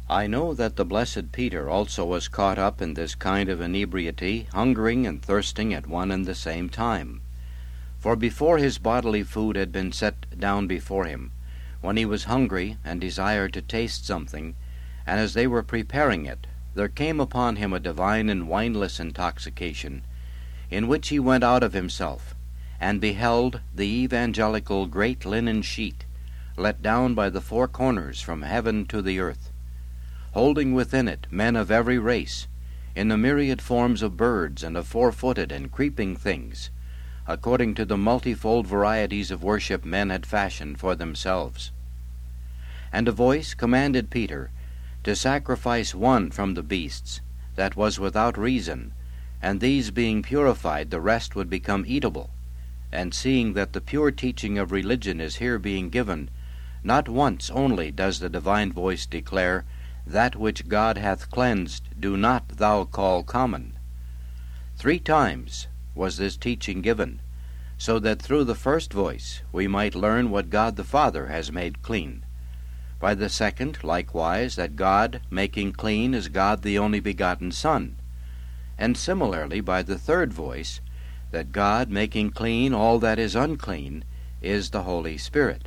I know that the blessed Peter also was caught up in this kind of inebriety, hungering and thirsting at one and the same time. For before his bodily food had been set down before him, when he was hungry and desired to taste something, and as they were preparing it, there came upon him a divine and wineless intoxication, in which he went out of himself, and beheld the evangelical great linen sheet, let down by the four corners from heaven to the earth, holding within it men of every race, in the myriad forms of birds and of four-footed and creeping things, according to the multifold varieties of worship men had fashioned for themselves. And a voice commanded Peter to sacrifice one from the beasts that was without reason, and these being purified, the rest would become eatable. And seeing that the pure teaching of religion is here being given, not once only does the divine voice declare, "That which God hath cleansed, do not thou call common." 3 times was this teaching given, so that through the first voice we might learn what God the Father has made clean. By the second, likewise, that God making clean is God the only begotten Son. And similarly by the third voice, that God making clean all that is unclean is the Holy Spirit.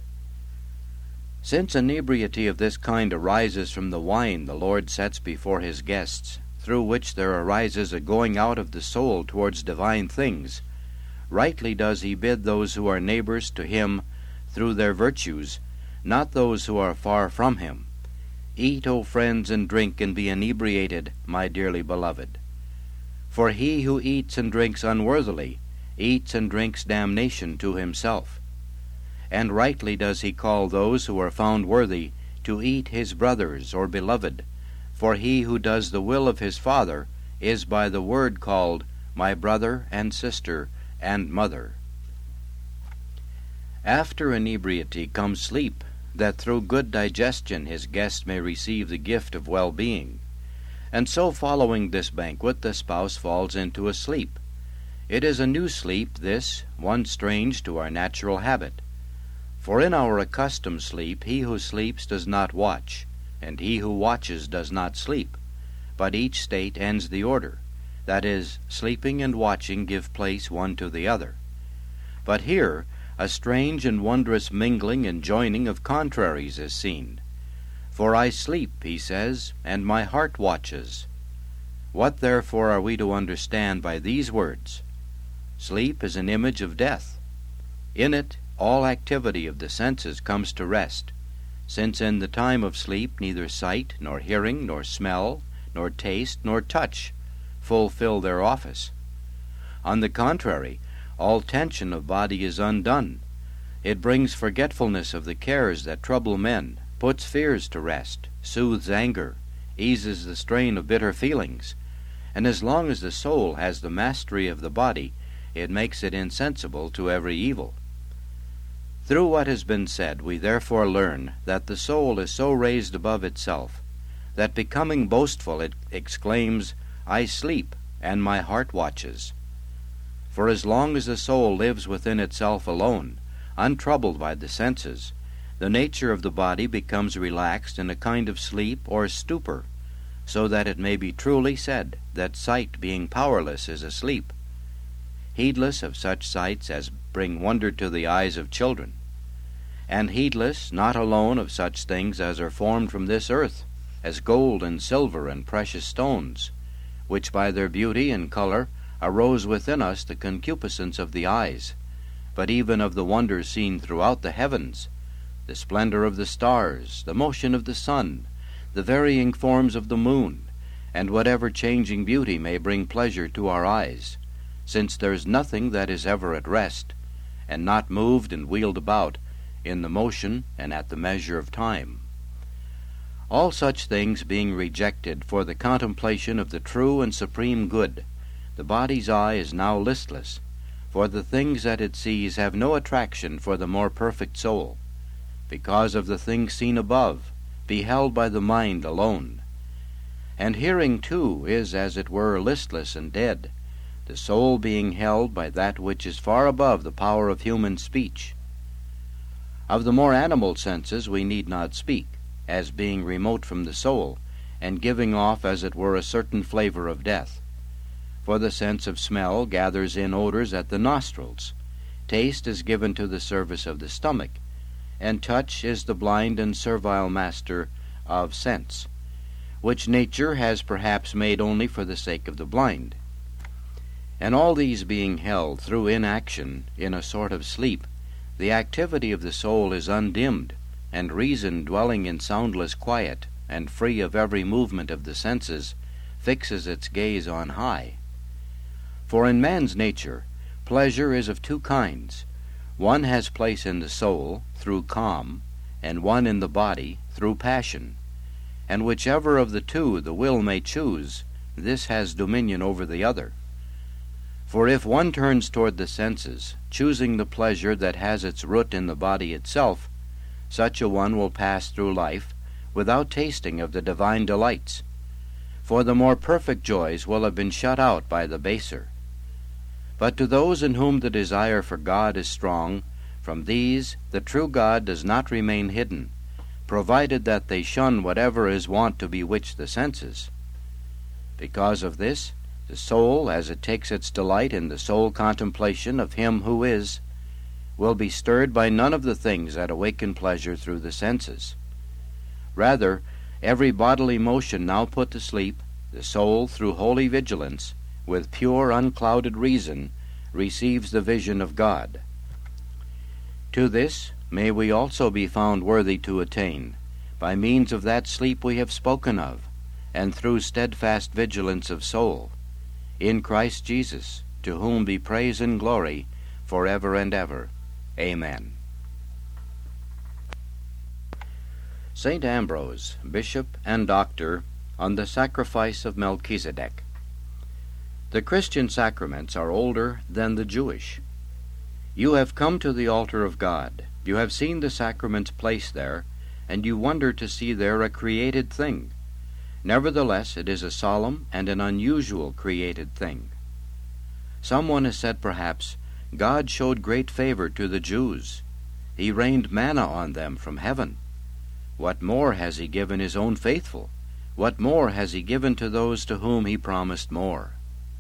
Since inebriety of this kind arises from the wine the Lord sets before his guests, through which there arises a going out of the soul towards divine things, rightly does he bid those who are neighbors to him through their virtues, not those who are far from him, "Eat, O friends, and drink, and be inebriated, my dearly beloved. For he who eats and drinks unworthily eats and drinks damnation to himself. And rightly does he call those who are found worthy to eat his brothers or beloved, for he who does the will of his Father is by the word called my brother and sister and mother." After inebriety comes sleep, that through good digestion his guest may receive the gift of well-being. And so following this banquet the spouse falls into a sleep. It is a new sleep, this, one strange to our natural habit. For in our accustomed sleep he who sleeps does not watch, and he who watches does not sleep, but each state ends the order, that is, sleeping and watching give place one to the other. But here a strange and wondrous mingling and joining of contraries is seen. "For I sleep," he says, "and my heart watches." What therefore are we to understand by these words? Sleep is an image of death. In it all activity of the senses comes to rest, since in the time of sleep neither sight, nor hearing, nor smell, nor taste, nor touch fulfill their office. On the contrary, all tension of body is undone. It brings forgetfulness of the cares that trouble men, puts fears to rest, soothes anger, eases the strain of bitter feelings, and as long as the soul has the mastery of the body, it makes it insensible to every evil. Through what has been said, we therefore learn that the soul is so raised above itself, that becoming boastful it exclaims, "I sleep, and my heart watches." For as long as the soul lives within itself alone, untroubled by the senses, the nature of the body becomes relaxed in a kind of sleep or stupor, so that it may be truly said that sight being powerless is asleep, heedless of such sights as bring wonder to the eyes of children, and heedless not alone of such things as are formed from this earth, as gold and silver and precious stones, which by their beauty and color arose within us the concupiscence of the eyes, but even of the wonders seen throughout the heavens, the splendor of the stars, the motion of the sun, the varying forms of the moon, and whatever changing beauty may bring pleasure to our eyes, since there is nothing that is ever at rest, and not moved and wheeled about in the motion and at the measure of time. All such things being rejected for the contemplation of the true and supreme good, the body's eye is now listless, for the things that it sees have no attraction for the more perfect soul, because of the things seen above, beheld by the mind alone. And hearing too is as it were listless and dead, the soul being held by that which is far above the power of human speech. Of the more animal senses we need not speak, as being remote from the soul, and giving off as it were a certain flavor of death. For the sense of smell gathers in odors at the nostrils, taste is given to the service of the stomach, and touch is the blind and servile master of sense, which nature has perhaps made only for the sake of the blind. And all these being held through inaction in a sort of sleep, the activity of the soul is undimmed, and reason, dwelling in soundless quiet and free of every movement of the senses, fixes its gaze on high. For in man's nature, pleasure is of two kinds. One has place in the soul, through calm, and one in the body, through passion. And whichever of the two the will may choose, this has dominion over the other. For if one turns toward the senses, choosing the pleasure that has its root in the body itself, such a one will pass through life without tasting of the divine delights, for the more perfect joys will have been shut out by the baser. But to those in whom the desire for God is strong, from these the true God does not remain hidden, provided that they shun whatever is wont to bewitch the senses. Because of this, the soul, as it takes its delight in the sole contemplation of Him who is, will be stirred by none of the things that awaken pleasure through the senses. Rather, every bodily motion now put to sleep, the soul, through holy vigilance, with pure unclouded reason, receives the vision of God. To this may we also be found worthy to attain, by means of that sleep we have spoken of, and through steadfast vigilance of soul, in Christ Jesus, to whom be praise and glory for ever and ever. Amen. St. Ambrose, Bishop and Doctor, on the sacrifice of Melchizedek. The Christian sacraments are older than the Jewish. You have come to the altar of God, you have seen the sacraments placed there, and you wonder to see there a created thing. Nevertheless, it is a solemn and an unusual created thing. Someone has said perhaps, God showed great favor to the Jews. He rained manna on them from heaven. What more has He given His own faithful? What more has He given to those to whom He promised more?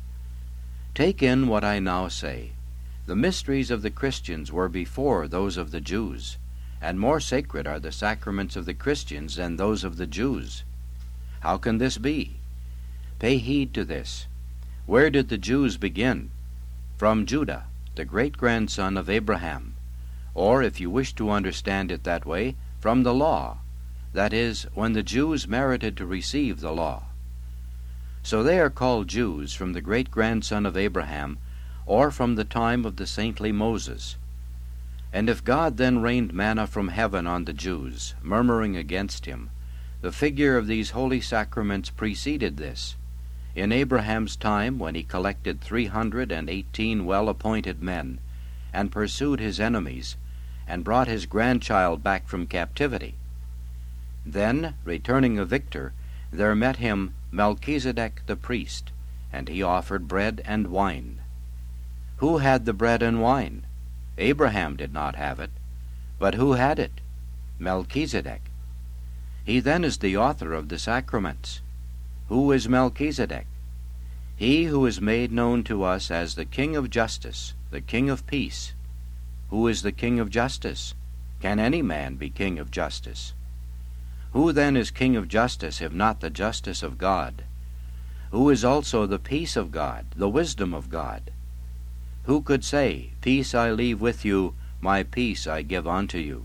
Take in what I now say. The mysteries of the Christians were before those of the Jews, and more sacred are the sacraments of the Christians than those of the Jews. How can this be? Pay heed to this. Where did the Jews begin? From Judah, the great-grandson of Abraham, or, if you wish to understand it that way, from the law, that is, when the Jews merited to receive the law. So they are called Jews from the great-grandson of Abraham, or from the time of the saintly Moses. And if God then rained manna from heaven on the Jews, murmuring against Him, the figure of these holy sacraments preceded this. In Abraham's time, when he collected 318 well-appointed men, and pursued his enemies, and brought his grandchild back from captivity. Then, returning a victor, there met him Melchizedek the priest, and he offered bread and wine. Who had the bread and wine? Abraham did not have it. But who had it? Melchizedek. He then is the author of the sacraments. Who is Melchizedek? He who is made known to us as the King of Justice, the King of Peace. Who is the King of Justice? Can any man be King of Justice? Who then is King of Justice, if not the justice of God? Who is also the peace of God, the wisdom of God? Who could say, Peace I leave with you, my peace I give unto you?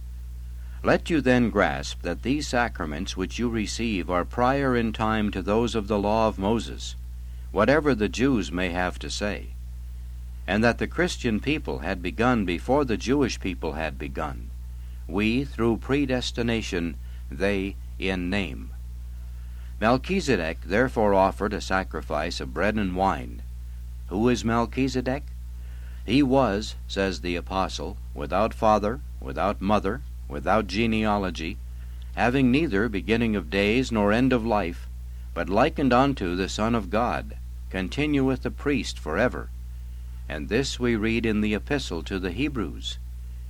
Let you then grasp that these sacraments which you receive are prior in time to those of the law of Moses, whatever the Jews may have to say, and that the Christian people had begun before the Jewish people had begun, we through predestination, they in name. Melchizedek therefore offered a sacrifice of bread and wine. Who is Melchizedek? He was, says the Apostle, without father, without mother, without genealogy, having neither beginning of days nor end of life, but likened unto the Son of God, continueth a priest forever. And this we read in the Epistle to the Hebrews.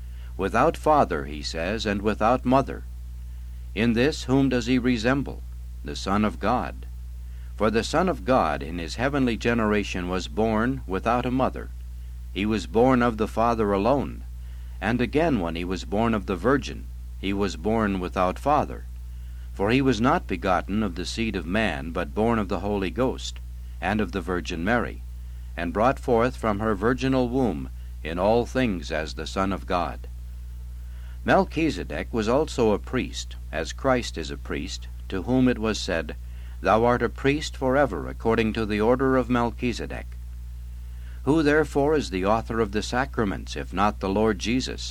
Without father, he says, and without mother. In this whom does he resemble? the Son of God. For the Son of God in his heavenly generation was born without a mother. He was born of the Father alone. And again, when he was born of the Virgin, he was born without father. For he was not begotten of the seed of man, but born of the Holy Ghost, and of the Virgin Mary, and brought forth from her virginal womb in all things as the Son of God. Melchizedek was also a priest, as Christ is a priest, to whom it was said, Thou art a priest forever, according to the order of Melchizedek. Who therefore is the author of the sacraments, if not the Lord Jesus?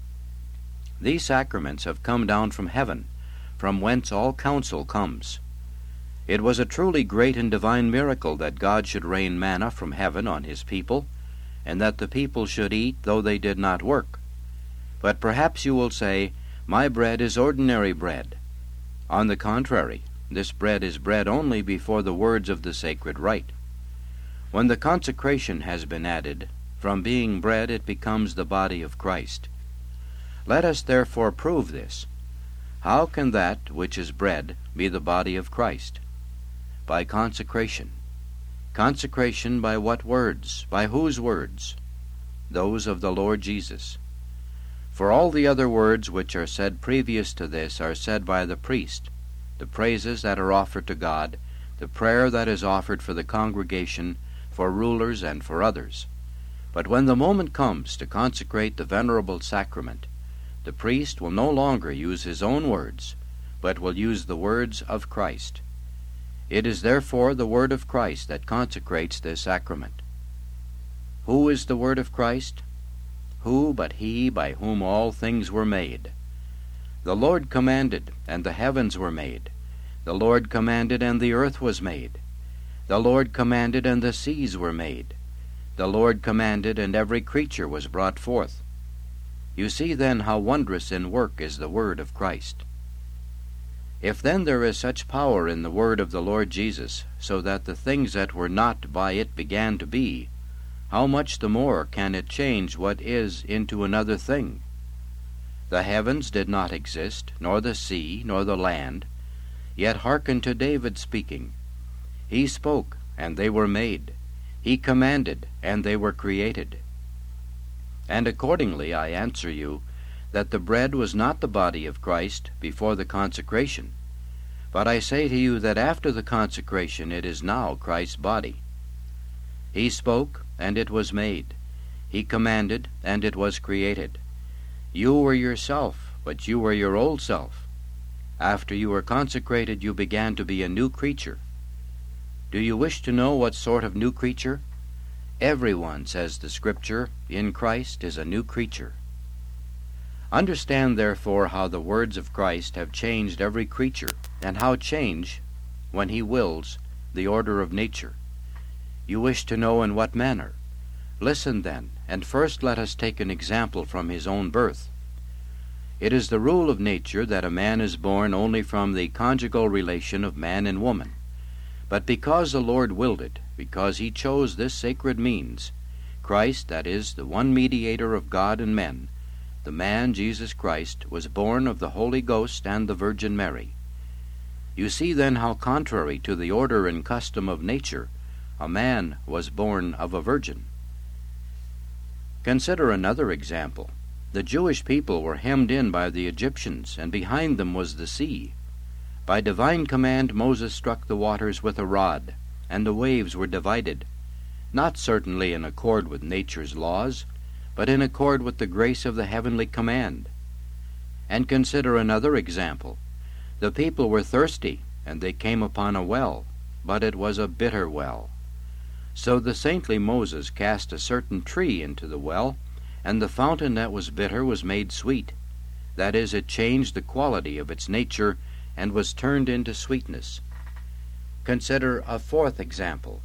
These sacraments have come down from heaven, from whence all counsel comes. It was a truly great and divine miracle that God should rain manna from heaven on his people, and that the people should eat though they did not work. But perhaps you will say, My bread is ordinary bread. On the contrary, this bread is bread only before the words of the sacred rite. When the consecration has been added, from being bread it becomes the body of Christ. Let us therefore prove this. How can that which is bread be the body of Christ? By consecration. Consecration by what words? By whose words? Those of the Lord Jesus. For all the other words which are said previous to this are said by the priest, the praises that are offered to God, the prayer that is offered for the congregation, for rulers, and for others. But when the moment comes to consecrate the venerable sacrament, the priest will no longer use his own words, but will use the words of Christ. It is therefore the word of Christ that consecrates this sacrament. Who is the word of Christ? Who but he by whom all things were made? The Lord commanded, and the heavens were made. The Lord commanded, and the earth was made. The Lord commanded, and the seas were made. The Lord commanded, and every creature was brought forth. You see then how wondrous in work is the word of Christ. If then there is such power in the word of the Lord Jesus, so that the things that were not by it began to be, how much the more can it change what is into another thing? The heavens did not exist, nor the sea, nor the land. Yet hearken to David speaking. He spoke, and they were made. He commanded, and they were created. And accordingly I answer you, that the bread was not the body of Christ before the consecration. But I say to you that after the consecration it is now Christ's body. He spoke, and it was made. He commanded, and it was created. You were yourself, but you were your old self. After you were consecrated, you began to be a new creature. Do you wish to know what sort of new creature? Everyone, says the Scripture, in Christ is a new creature. Understand, therefore, how the words of Christ have changed every creature, and how change, when he wills, the order of nature. You wish to know in what manner? Listen then, and first let us take an example from his own birth. It is the rule of nature that a man is born only from the conjugal relation of man and woman. But because the Lord willed it, because he chose this sacred means, Christ, that is, the one mediator of God and men, the man Jesus Christ, was born of the Holy Ghost and the Virgin Mary. You see then how contrary to the order and custom of nature, a man was born of a virgin. Consider another example. The Jewish people were hemmed in by the Egyptians, and behind them was the sea. By divine command Moses struck the waters with a rod, and the waves were divided, not certainly in accord with nature's laws, but in accord with the grace of the heavenly command. And consider another example. The people were thirsty, and they came upon a well, but it was a bitter well. So the saintly Moses cast a certain tree into the well, and the fountain that was bitter was made sweet. That is, it changed the quality of its nature, and was turned into sweetness. Consider a fourth example.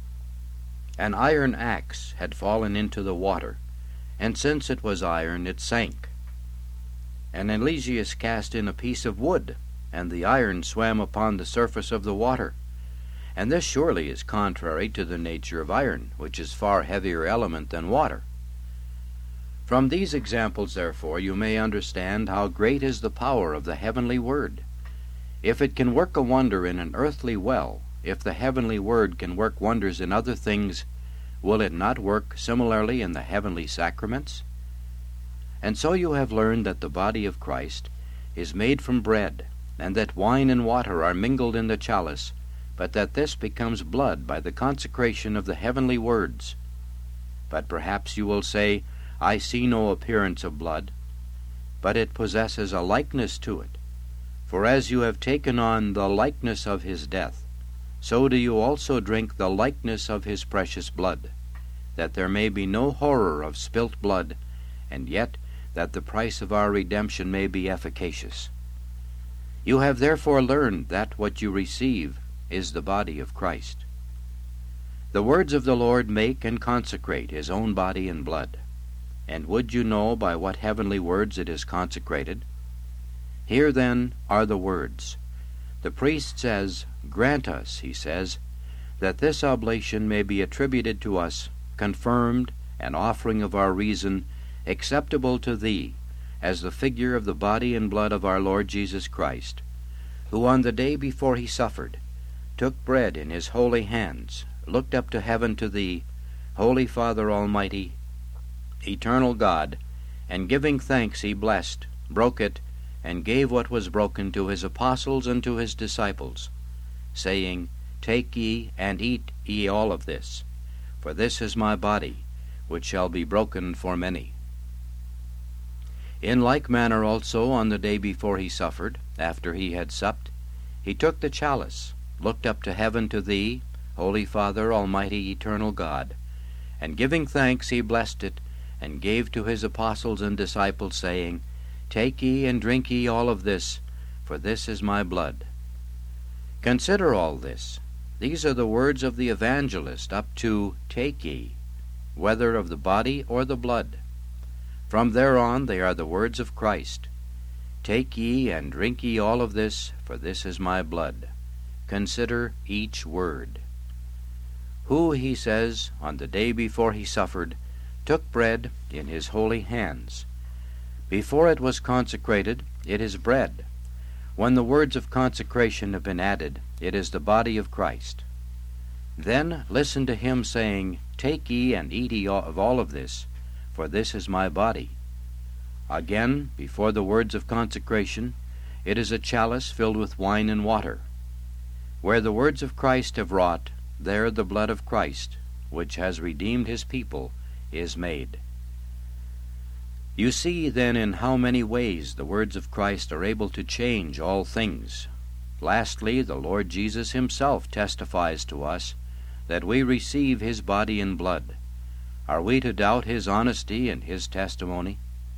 An iron axe had fallen into the water, and since it was iron, it sank. And Eliseus cast in a piece of wood, and the iron swam upon the surface of the water. And this surely is contrary to the nature of iron, which is far heavier element than water. From these examples, therefore, you may understand how great is the power of the heavenly Word. If it can work a wonder in an earthly well, if the heavenly Word can work wonders in other things, will it not work similarly in the heavenly sacraments? And so you have learned that the body of Christ is made from bread, and that wine and water are mingled in the chalice, but that this becomes blood by the consecration of the heavenly words. But perhaps you will say, I see no appearance of blood, but it possesses a likeness to it. For as you have taken on the likeness of his death, so do you also drink the likeness of his precious blood, that there may be no horror of spilt blood, and yet that the price of our redemption may be efficacious. You have therefore learned that what you receive is the body of Christ. The words of the Lord make and consecrate his own body and blood. And would you know by what heavenly words it is consecrated? Here then are the words. The priest says, Grant us, he says, that this oblation may be attributed to us, confirmed, an offering of our reason, acceptable to thee, as the figure of the body and blood of our Lord Jesus Christ, who on the day before he suffered, took bread in his holy hands, looked up to heaven to thee, Holy Father Almighty, eternal God, and giving thanks he blessed, broke it, and gave what was broken to his apostles and to his disciples, saying, Take ye, and eat ye all of this, for this is my body, which shall be broken for many. In like manner also on the day before he suffered, after he had supped, he took the chalice, looked up to heaven to thee, Holy Father, Almighty, Eternal God, and giving thanks he blessed it, and gave to his apostles and disciples, saying, Take ye and drink ye all of this, for this is my blood. Consider all this. These are the words of the evangelist up to Take ye, whether of the body or the blood. From there on they are the words of Christ. Take ye and drink ye all of this, for this is my blood. Consider each word. Who, he says, on the day before he suffered, took bread in his holy hands. Before it was consecrated, it is bread. When the words of consecration have been added, it is the body of Christ. Then listen to him saying, Take ye and eat ye of all of this, for this is my body. Again, before the words of consecration, it is a chalice filled with wine and water. Where the words of Christ have wrought, there the blood of Christ, which has redeemed his people, is made. You see, then, in how many ways the words of Christ are able to change all things. Lastly, the Lord Jesus himself testifies to us that we receive his body and blood. Are we to doubt his honesty and his testimony?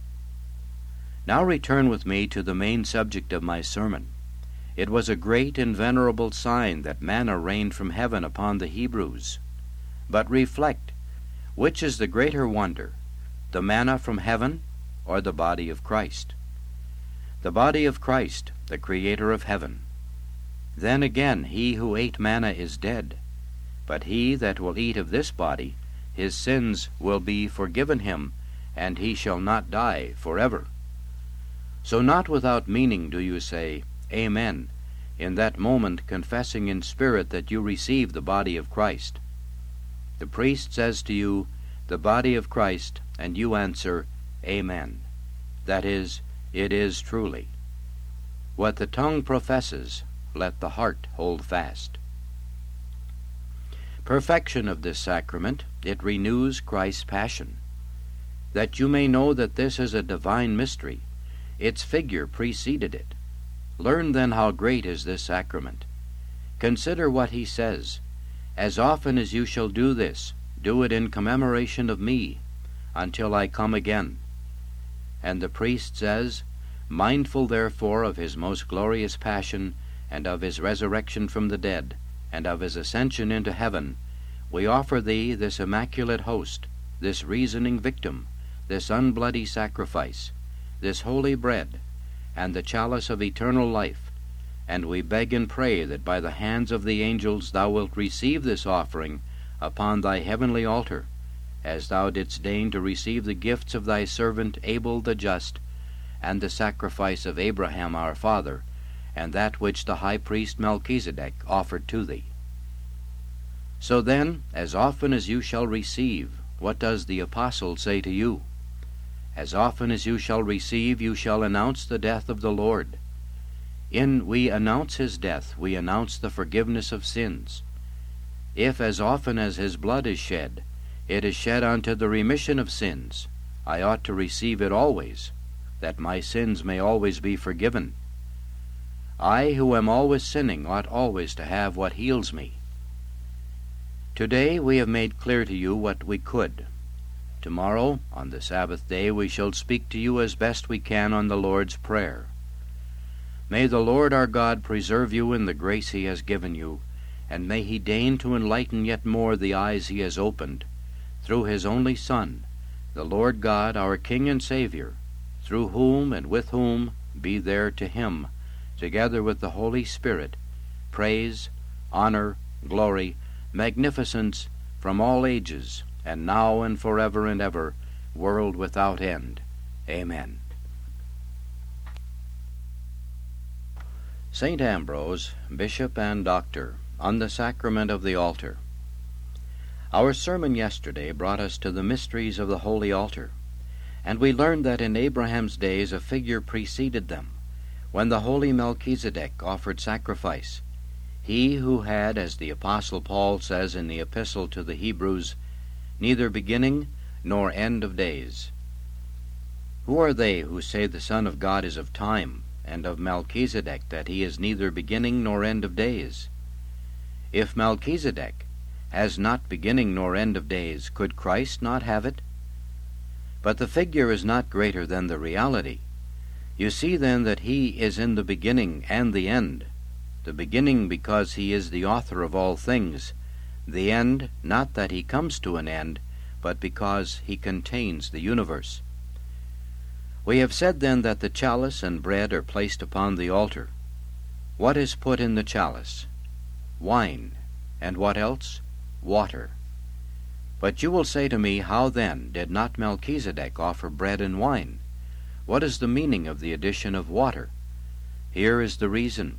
Now return with me to the main subject of my sermon. It was a great and venerable sign that manna rained from heaven upon the Hebrews. But reflect, which is the greater wonder, the manna from heaven or the body of Christ? The body of Christ, the Creator of heaven. Then again, he who ate manna is dead, but he that will eat of this body, his sins will be forgiven him, and he shall not die forever. So not without meaning do you say, Amen, in that moment confessing in spirit that you receive the body of Christ. The priest says to you, the body of Christ, and you answer, Amen. That is, it is truly. What the tongue professes, let the heart hold fast. Perfection of this sacrament, it renews Christ's passion. That you may know that this is a divine mystery, its figure preceded it. Learn then how great is this sacrament. Consider what he says, As often as you shall do this, do it in commemoration of me, until I come again. And the priest says, Mindful therefore of his most glorious passion, and of his resurrection from the dead, and of his ascension into heaven, we offer thee this immaculate host, this reasoning victim, this unbloody sacrifice, this holy bread, and the chalice of eternal life, and we beg and pray that by the hands of the angels thou wilt receive this offering upon thy heavenly altar, as thou didst deign to receive the gifts of thy servant Abel the just, and the sacrifice of Abraham our father, and that which the high priest Melchizedek offered to thee. So then, as often as you shall receive, what does the apostle say to you? As often as you shall receive, you shall announce the death of the Lord. In we announce his death, we announce the forgiveness of sins. If as often as his blood is shed, it is shed unto the remission of sins, I ought to receive it always, that my sins may always be forgiven. I, who am always sinning, ought always to have what heals me. Today we have made clear to you what we could. Tomorrow, on the Sabbath day, we shall speak to you as best we can on the Lord's Prayer. May the Lord our God preserve you in the grace he has given you, and may he deign to enlighten yet more the eyes he has opened, through his only Son, the Lord God, our King and Savior, through whom and with whom be there to him, together with the Holy Spirit, praise, honor, glory, magnificence from all ages, and now and forever and ever, world without end. Amen. St. Ambrose, Bishop and Doctor, on the Sacrament of the Altar. Our sermon yesterday brought us to the mysteries of the Holy Altar, and we learned that in Abraham's days a figure preceded them, when the holy Melchizedek offered sacrifice, he who had, as the Apostle Paul says in the Epistle to the Hebrews, neither beginning nor end of days. Who are they who say the Son of God is of time, and of Melchizedek that he is neither beginning nor end of days? If Melchizedek has not beginning nor end of days, could Christ not have it? But the figure is not greater than the reality. You see then that he is in the beginning and the end. The beginning because he is the author of all things, the end not that he comes to an end, but because he contains the universe. We have said then that the chalice and bread are placed upon the altar. What is put in the chalice? Wine. And what else? Water. But you will say to me, how then did not Melchizedek offer bread and wine? What is the meaning of the addition of water? Here is the reason.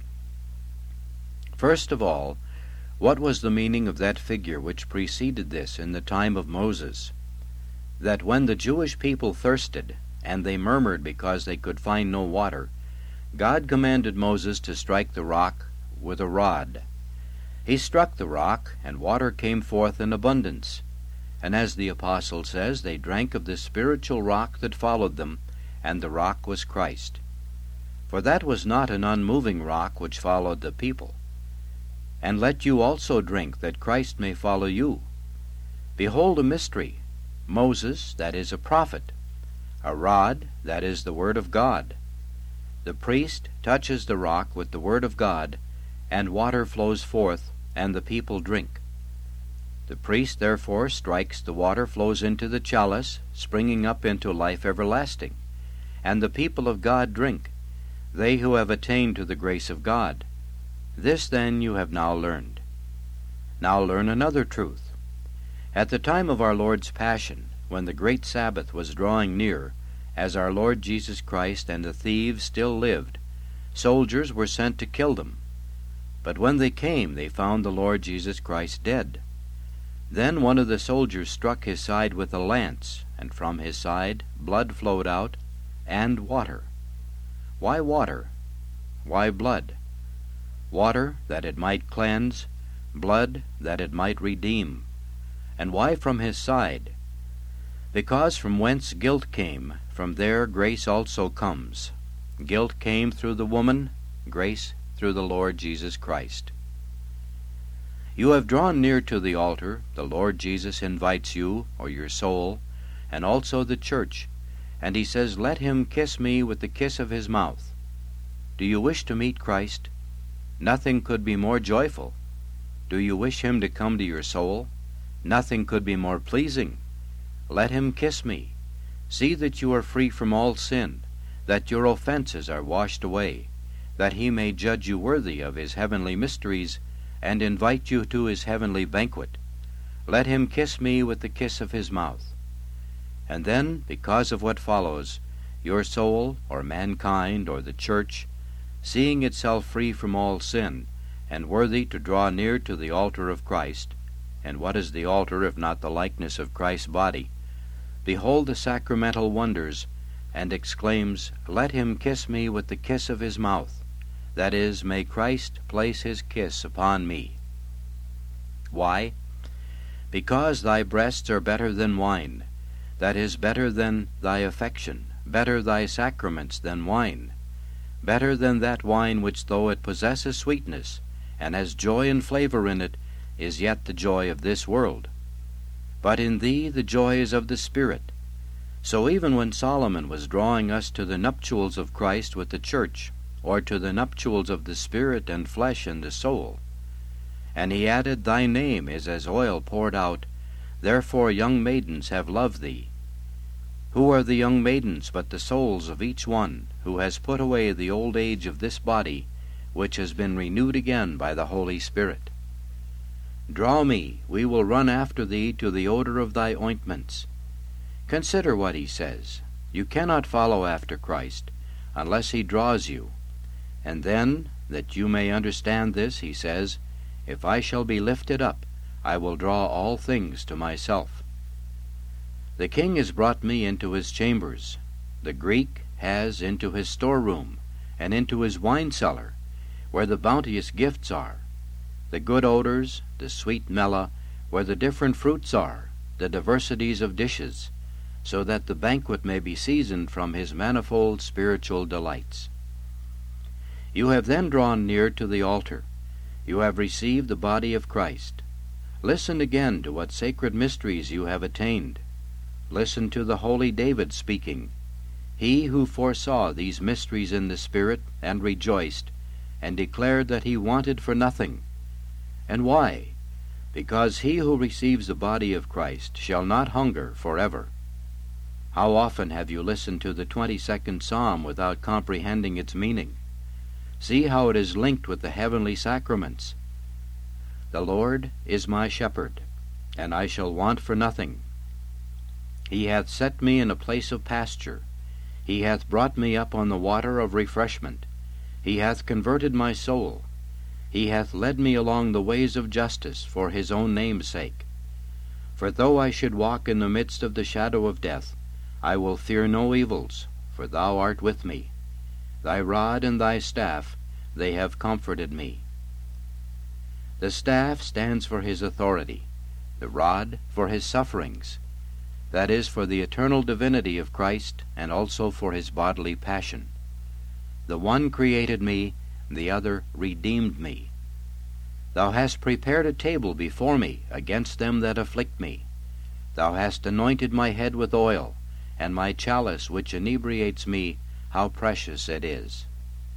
First of all, what was the meaning of that figure which preceded this in the time of Moses? That when the Jewish people thirsted, and they murmured because they could find no water, God commanded Moses to strike the rock with a rod. He struck the rock, and water came forth in abundance. And as the Apostle says, they drank of the spiritual rock that followed them, and the rock was Christ. For that was not an unmoving rock which followed the people. And let you also drink, that Christ may follow you. Behold a mystery. Moses, that is a prophet. A rod, that is the word of God. The priest touches the rock with the word of God, and water flows forth, and the people drink. The priest therefore strikes, the water flows into the chalice, springing up into life everlasting. And the people of God drink, they who have attained to the grace of God. This then you have now learned. Now learn another truth. At the time of our Lord's Passion, when the great Sabbath was drawing near, as our Lord Jesus Christ and the thieves still lived, soldiers were sent to kill them. But when they came, they found the Lord Jesus Christ dead. Then one of the soldiers struck his side with a lance, and from his side blood flowed out, and water. Why water? Why blood? Water, that it might cleanse, blood, that it might redeem. And why from his side? Because from whence guilt came, from there grace also comes. Guilt came through the woman, grace through the Lord Jesus Christ. You have drawn near to the altar. The Lord Jesus invites you, or your soul, and also the church, and he says, "Let him kiss me with the kiss of his mouth." Do you wish to meet Christ? Nothing could be more joyful. Do you wish him to come to your soul? Nothing could be more pleasing. Let him kiss me. See that you are free from all sin, that your offenses are washed away, that he may judge you worthy of his heavenly mysteries, and invite you to his heavenly banquet. Let him kiss me with the kiss of his mouth. And then, because of what follows, your soul, or mankind, or the church, seeing itself free from all sin, and worthy to draw near to the altar of Christ. And what is the altar if not the likeness of Christ's body? Behold the sacramental wonders, and exclaims, Let him kiss me with the kiss of his mouth. That is, may Christ place his kiss upon me. Why? Because thy breasts are better than wine, that is, better than thy affection, better thy sacraments than wine, better than that wine which, though it possesses sweetness, and has joy and flavor in it, is yet the joy of this world. But in thee the joy is of the Spirit. So even when Solomon was drawing us to the nuptials of Christ with the church, or to the nuptials of the Spirit and flesh and the soul, and he added, Thy name is as oil poured out, therefore young maidens have loved thee. Who are the young maidens but the souls of each one who has put away the old age of this body, which has been renewed again by the Holy Spirit? Draw me, we will run after thee to the odor of thy ointments. Consider what he says. You cannot follow after Christ unless he draws you. And then, that you may understand this, he says, If I shall be lifted up, I will draw all things to myself. The king has brought me into his chambers. The Greek has into his storeroom, and into his wine cellar, where the bounteous gifts are, the good odors, the sweet mela, where the different fruits are, the diversities of dishes, so that the banquet may be seasoned from his manifold spiritual delights. You have then drawn near to the altar. You have received the body of Christ. Listen again to what sacred mysteries you have attained. Listen to the holy David speaking, he who foresaw these mysteries in the Spirit and rejoiced, and declared that he wanted for nothing. And why? Because he who receives the body of Christ shall not hunger forever. How often have you listened to the 22nd Psalm without comprehending its meaning? See how it is linked with the heavenly sacraments. The Lord is my shepherd, and I shall want for nothing. He hath set me in a place of pasture. He hath brought me up on the water of refreshment. He hath converted my soul. He hath led me along the ways of justice for his own name's sake. For though I should walk in the midst of the shadow of death, I will fear no evils, for thou art with me. Thy rod and thy staff, they have comforted me. The staff stands for his authority, the rod for his sufferings, that is, for the eternal divinity of Christ, and also for his bodily passion. The one created me, the other redeemed me. Thou hast prepared a table before me against them that afflict me. Thou hast anointed my head with oil, and my chalice which inebriates me, how precious it is.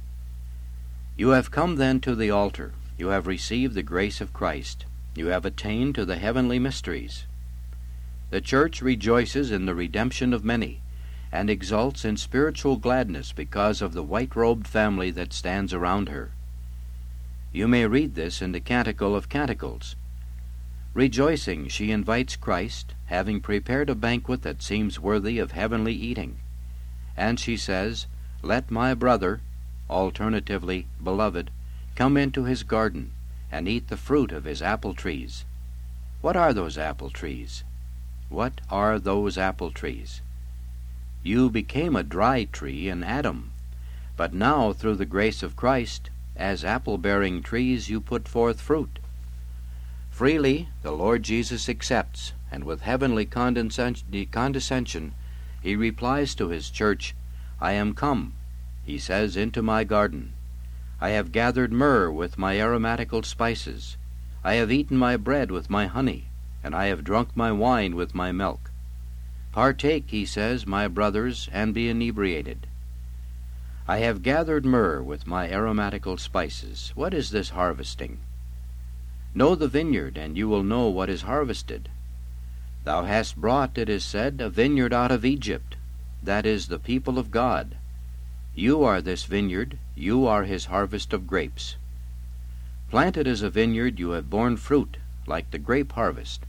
You have come then to the altar. You have received the grace of Christ. You have attained to the heavenly mysteries. The Church rejoices in the redemption of many, and exults in spiritual gladness because of the white-robed family that stands around her. You may read this in the Canticle of Canticles. Rejoicing, she invites Christ, having prepared a banquet that seems worthy of heavenly eating. And she says, Let my brother, alternatively, beloved, come into his garden, and eat the fruit of his apple trees. What are those apple trees? What are those apple trees? You became a dry tree in Adam, but now, through the grace of Christ, as apple-bearing trees you put forth fruit. Freely the Lord Jesus accepts, and with heavenly condescension he replies to his church, I am come, he says, into my garden. I have gathered myrrh with my aromatical spices. I have eaten my bread with my honey, and I have drunk my wine with my milk. Partake, he says, my brothers, and be inebriated. I have gathered myrrh with my aromatical spices. What is this harvesting? Know the vineyard, and you will know what is harvested. Thou hast brought, it is said, a vineyard out of Egypt, that is, the people of God. You are this vineyard, you are his harvest of grapes. Planted as a vineyard, you have borne fruit, like the grape harvest.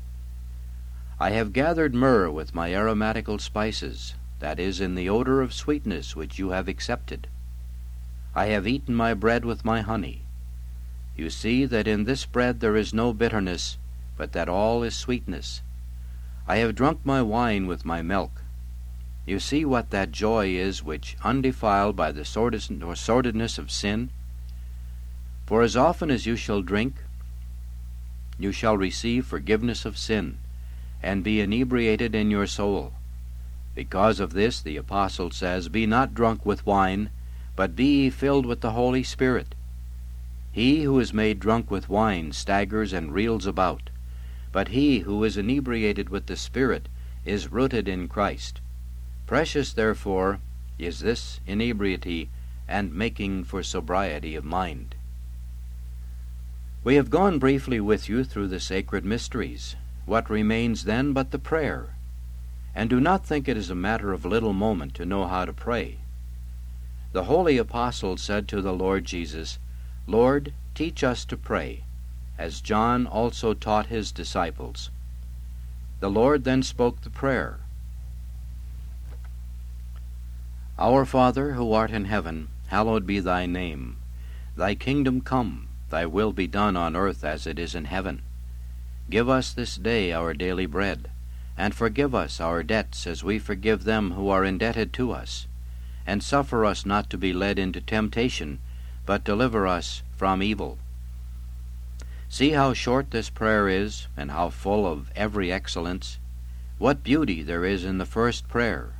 I have gathered myrrh with my aromatical spices, that is, in the odor of sweetness which you have accepted. I have eaten my bread with my honey. You see that in this bread there is no bitterness, but that all is sweetness. I have drunk my wine with my milk. You see what that joy is which, undefiled by the sordidness of sin, for as often as you shall drink, you shall receive forgiveness of sin, and be inebriated in your soul. Because of this, the Apostle says, Be not drunk with wine, but be ye filled with the Holy Spirit. He who is made drunk with wine staggers and reels about, but he who is inebriated with the Spirit is rooted in Christ. Precious, therefore, is this inebriety, and making for sobriety of mind. We have gone briefly with you through the sacred mysteries. What remains then but the prayer? And do not think it is a matter of little moment to know how to pray. The holy apostle said to the Lord Jesus, Lord, teach us to pray, as John also taught his disciples. The Lord then spoke the prayer. Our Father, who art in heaven, hallowed be thy name. Thy kingdom come, thy will be done on earth as it is in heaven. Give us this day our daily bread, and forgive us our debts as we forgive them who are indebted to us. And suffer us not to be led into temptation, but deliver us from evil. See how short this prayer is, and how full of every excellence. What beauty there is in the first prayer.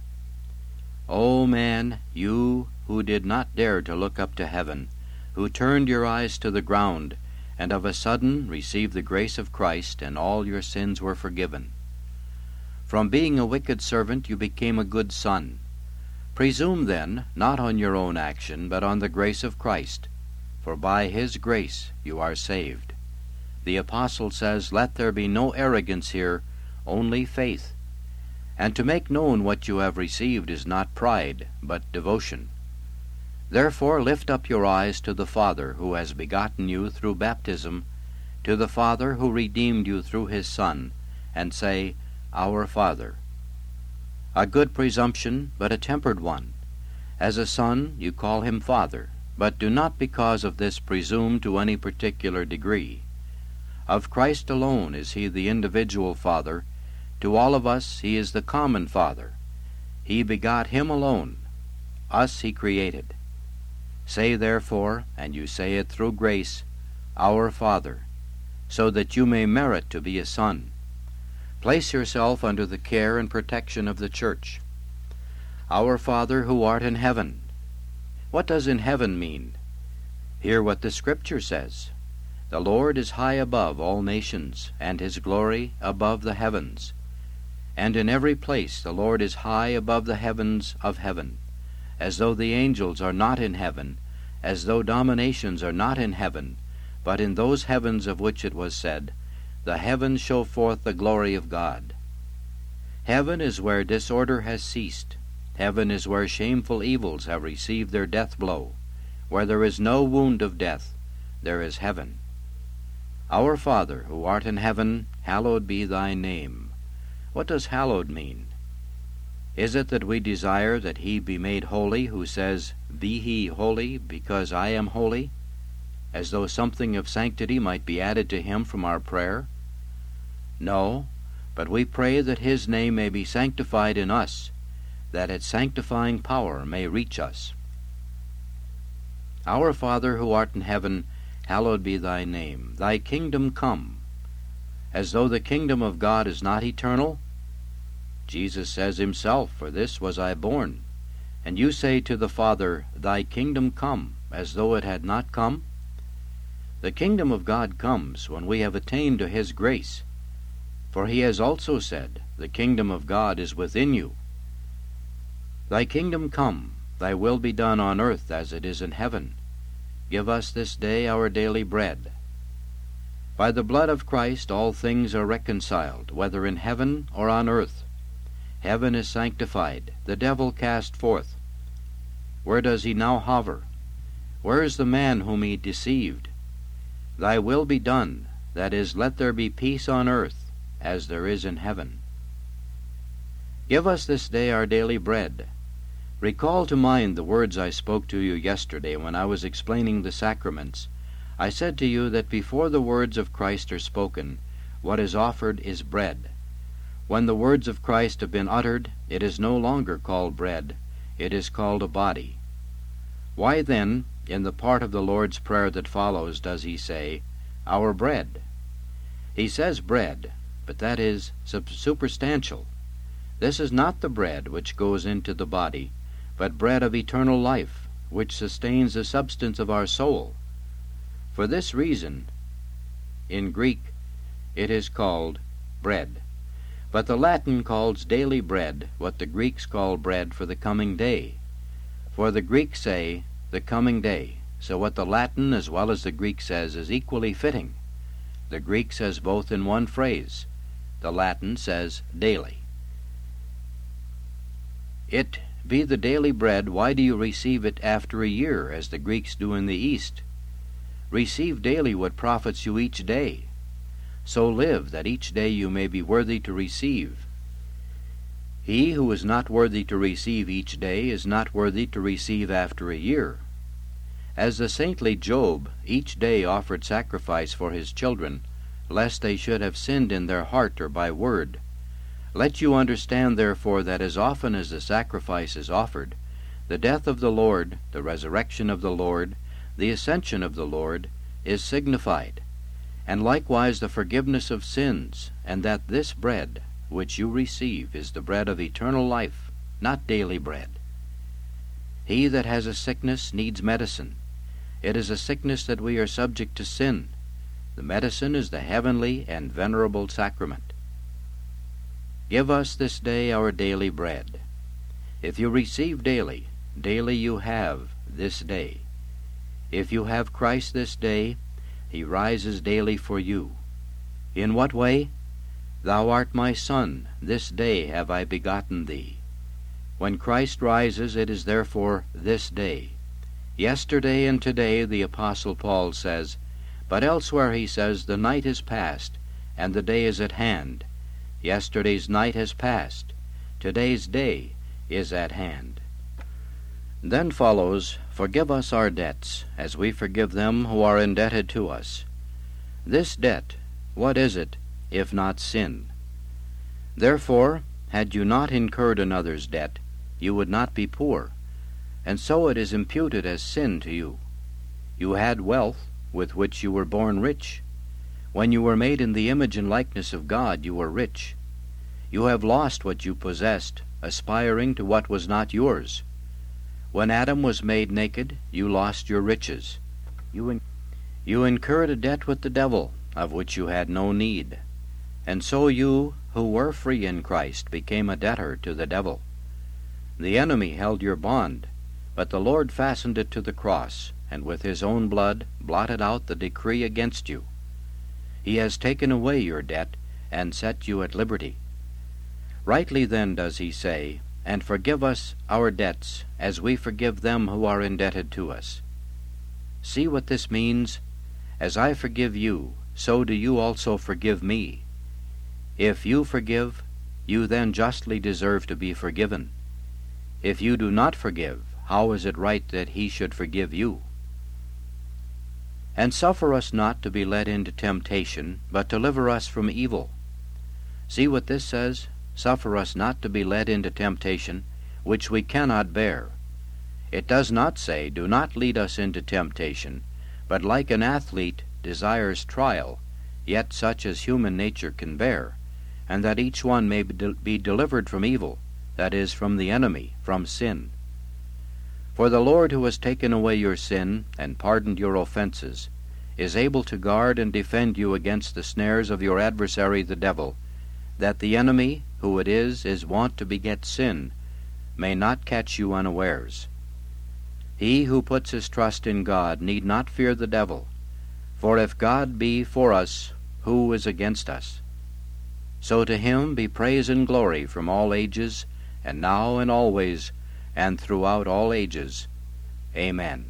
O man, you who did not dare to look up to heaven, who turned your eyes to the ground, and of a sudden received the grace of Christ, and all your sins were forgiven. From being a wicked servant you became a good son. Presume then, not on your own action, but on the grace of Christ, for by his grace you are saved. The apostle says, Let there be no arrogance here, only faith. And to make known what you have received is not pride, but devotion. Therefore lift up your eyes to the Father who has begotten you through baptism, to the Father who redeemed you through his Son, and say, Our Father. A good presumption, but a tempered one. As a son you call him Father, but do not because of this presume to any particular degree. Of Christ alone is he the individual Father. To all of us he is the common Father. He begot him alone. Us he created. Say therefore, and you say it through grace, Our Father, so that you may merit to be a son. Place yourself under the care and protection of the Church. Our Father who art in heaven. What does in heaven mean? Hear what the Scripture says. The Lord is high above all nations, and his glory above the heavens. And in every place the Lord is high above the heavens of heaven, as though the angels are not in heaven, as though dominations are not in heaven, but in those heavens of which it was said, The heavens show forth the glory of God. Heaven is where disorder has ceased. Heaven is where shameful evils have received their death blow. Where there is no wound of death, there is heaven. Our Father, who art in heaven, hallowed be thy name. What does hallowed mean? Is it that we desire that he be made holy who says, Be he holy, because I am holy? As though something of sanctity might be added to him from our prayer? No, but we pray that his name may be sanctified in us, that its sanctifying power may reach us. Our Father who art in heaven, hallowed be thy name. Thy kingdom come. As though the kingdom of God is not eternal? Jesus says himself, For this was I born. And you say to the Father, Thy kingdom come, as though it had not come? The kingdom of God comes when we have attained to his grace. For he has also said, The kingdom of God is within you. Thy kingdom come, thy will be done on earth as it is in heaven. Give us this day our daily bread. By the blood of Christ all things are reconciled, whether in heaven or on earth. Heaven is sanctified, the devil cast forth. Where does he now hover? Where is the man whom he deceived? Thy will be done, that is, let there be peace on earth, as there is in heaven. Give us this day our daily bread. Recall to mind the words I spoke to you yesterday when I was explaining the sacraments. I said to you that before the words of Christ are spoken, what is offered is bread. When the words of Christ have been uttered, it is no longer called bread, it is called a body. Why then, in the part of the Lord's Prayer that follows, does he say, "Our bread"? He says bread, but that is superstantial. This is not the bread which goes into the body, but bread of eternal life, which sustains the substance of our soul. For this reason, in Greek, it is called bread. But the Latin calls daily bread what the Greeks call bread for the coming day. For the Greeks say the coming day, so what the Latin as well as the Greek says is equally fitting. The Greek says both in one phrase. The Latin says daily. It be the daily bread, why do you receive it after a year, as the Greeks do in the East? Receive daily what profits you each day. So live, that each day you may be worthy to receive. He who is not worthy to receive each day is not worthy to receive after a year. As the saintly Job each day offered sacrifice for his children, lest they should have sinned in their heart or by word, let you understand therefore that as often as the sacrifice is offered, the death of the Lord, the resurrection of the Lord, the ascension of the Lord, is signified, and likewise the forgiveness of sins, and that this bread which you receive is the bread of eternal life, not daily bread. He that has a sickness needs medicine. It is a sickness that we are subject to sin. The medicine is the heavenly and venerable sacrament. Give us this day our daily bread. If you receive daily, daily you have this day. If you have Christ this day, he rises daily for you. In what way? Thou art my Son, this day have I begotten thee. When Christ rises, it is therefore this day. Yesterday and today, the Apostle Paul says, but elsewhere he says, the night is past, and the day is at hand. Yesterday's night has passed. Today's day is at hand. Then follows, forgive us our debts, as we forgive them who are indebted to us. This debt, what is it, if not sin? Therefore, had you not incurred another's debt, you would not be poor, and so it is imputed as sin to you. You had wealth, with which you were born rich. When you were made in the image and likeness of God, you were rich. You have lost what you possessed, aspiring to what was not yours. When Adam was made naked, you lost your riches. You incurred a debt with the devil, of which you had no need. And so you, who were free in Christ, became a debtor to the devil. The enemy held your bond, but the Lord fastened it to the cross, and with his own blood blotted out the decree against you. He has taken away your debt, and set you at liberty. Rightly then does he say, and forgive us our debts, as we forgive them who are indebted to us. See what this means? As I forgive you, so do you also forgive me. If you forgive, you then justly deserve to be forgiven. If you do not forgive, how is it right that he should forgive you? And suffer us not to be led into temptation, but deliver us from evil. See what this says? Suffer us not to be led into temptation, which we cannot bear. It does not say, do not lead us into temptation, but like an athlete desires trial, yet such as human nature can bear, and that each one may be delivered from evil, that is, from the enemy, from sin. For the Lord, who has taken away your sin and pardoned your offenses, is able to guard and defend you against the snares of your adversary the devil, that the enemy, who it is wont to beget sin, may not catch you unawares. He who puts his trust in God need not fear the devil, for if God be for us, who is against us? So to him be praise and glory from all ages, and now and always, and throughout all ages. Amen.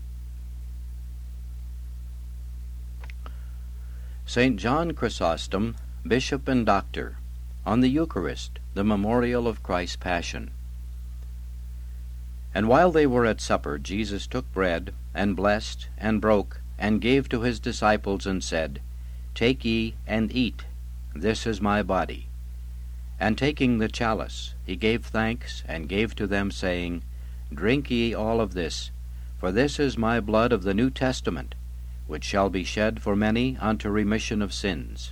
St. John Chrysostom, Bishop and Doctor, on the Eucharist, the memorial of Christ's Passion. And while they were at supper, Jesus took bread, and blessed, and broke, and gave to his disciples, and said, Take ye, and eat, this is my body. And taking the chalice, he gave thanks, and gave to them, saying, Drink ye all of this, for this is my blood of the New Testament, which shall be shed for many unto remission of sins.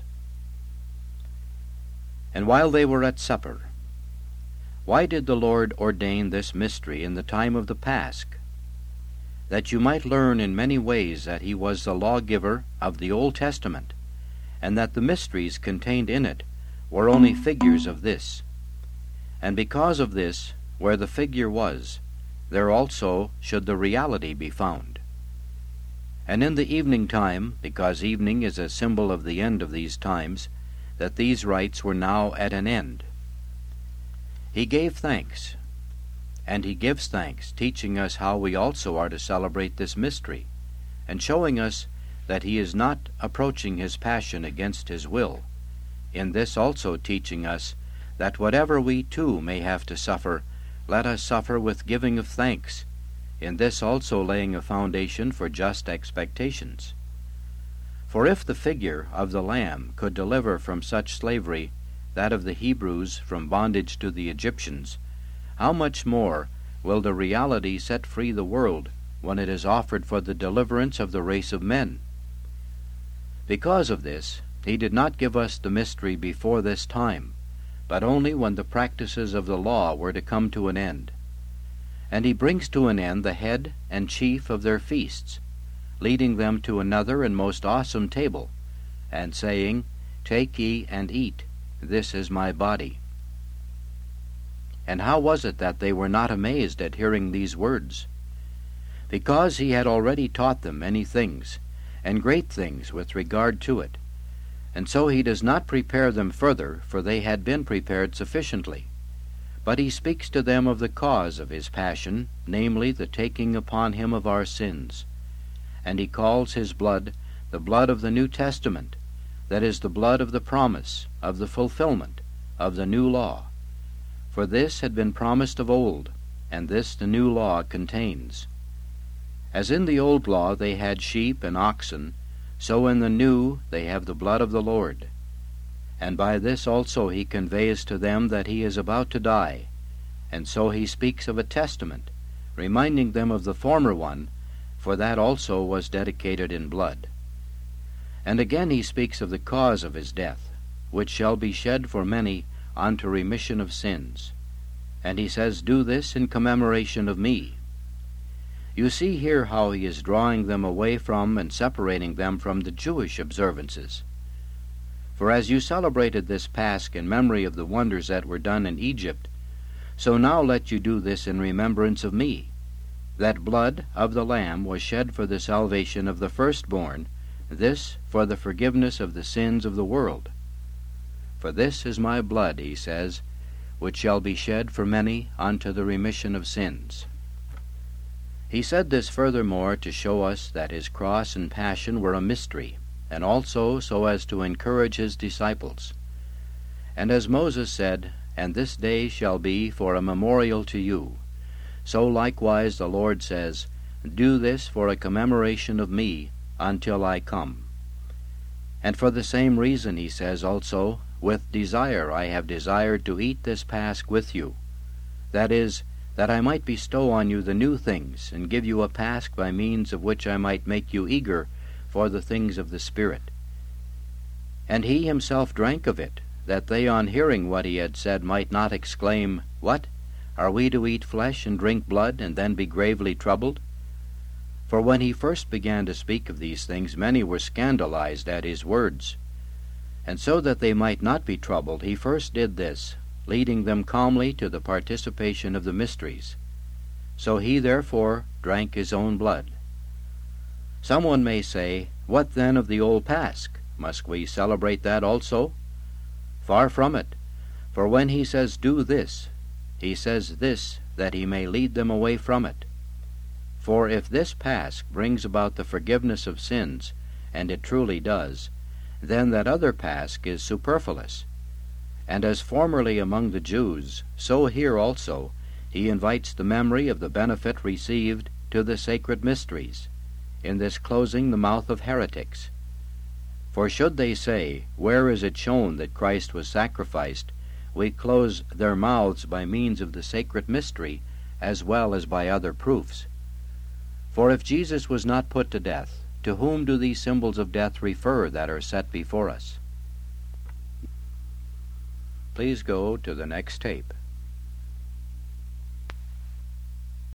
And while they were at supper, why did the Lord ordain this mystery in the time of the Pasch? That you might learn in many ways that he was the lawgiver of the Old Testament, and that the mysteries contained in it were only figures of this. And because of this, where the figure was, there also should the reality be found. And in the evening time, because evening is a symbol of the end of these times, that these rites were now at an end, he gave thanks, and he gives thanks, teaching us how we also are to celebrate this mystery, and showing us that he is not approaching his passion against his will, in this also teaching us that whatever we too may have to suffer, let us suffer with giving of thanks, in this also laying a foundation for just expectations. For if the figure of the Lamb could deliver from such slavery that of the Hebrews from bondage to the Egyptians, how much more will the reality set free the world when it is offered for the deliverance of the race of men? Because of this, he did not give us the mystery before this time, but only when the practices of the law were to come to an end. And he brings to an end the head and chief of their feasts, leading them to another and most awesome table, and saying, Take ye and eat, this is my body. And how was it that they were not amazed at hearing these words? Because he had already taught them many things, and great things with regard to it. And so he does not prepare them further, for they had been prepared sufficiently. But he speaks to them of the cause of his passion, namely the taking upon him of our sins. And he calls his blood the blood of the New Testament, that is the blood of the promise, of the fulfillment, of the new law. For this had been promised of old, and this the new law contains. As in the old law they had sheep and oxen, so in the new they have the blood of the Lord. And by this also he conveys to them that he is about to die, and so he speaks of a testament, reminding them of the former one, for that also was dedicated in blood. And again he speaks of the cause of his death, which shall be shed for many unto remission of sins. And he says, Do this in commemoration of me. You see here how he is drawing them away from and separating them from the Jewish observances. For as you celebrated this Pasch in memory of the wonders that were done in Egypt, so now let you do this in remembrance of me. That blood of the Lamb was shed for the salvation of the firstborn, this for the forgiveness of the sins of the world. For this is my blood, he says, which shall be shed for many unto the remission of sins. He said this furthermore to show us that his cross and passion were a mystery, and also so as to encourage his disciples. And as Moses said, And this day shall be for a memorial to you, so likewise the Lord says, Do this for a commemoration of me, until I come. And for the same reason he says also, With desire I have desired to eat this Pasch with you, that is, that I might bestow on you the new things, and give you a Pasch by means of which I might make you eager for the things of the Spirit. And he himself drank of it, that they on hearing what he had said might not exclaim, What? Are we to eat flesh and drink blood, and then be gravely troubled? For when he first began to speak of these things, many were scandalized at his words. And so that they might not be troubled, he first did this, leading them calmly to the participation of the mysteries. So he therefore drank his own blood. Someone may say, What then of the old Pasch? Must we celebrate that also? Far from it. For when he says, Do this, he says this, that he may lead them away from it. For if this Pasch brings about the forgiveness of sins, and it truly does, then that other Pasch is superfluous. And as formerly among the Jews, so here also, He invites the memory of the benefit received to the sacred mysteries, in this closing the mouth of heretics. For should they say, "Where is it shown that Christ was sacrificed?" we close their mouths by means of the sacred mystery, as well as by other proofs. For if Jesus was not put to death, to whom do these symbols of death refer that are set before us? Please go to the next tape.